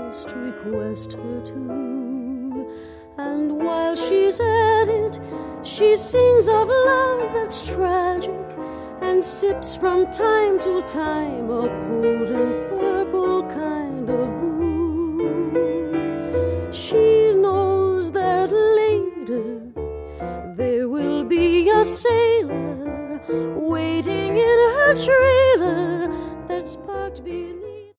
must request her to. And while she's at it, she sings of love that's tragic, and sips from time to time a potent purple kind of brew. She knows that later there will be a sailor waiting in her trailer that's parked beneath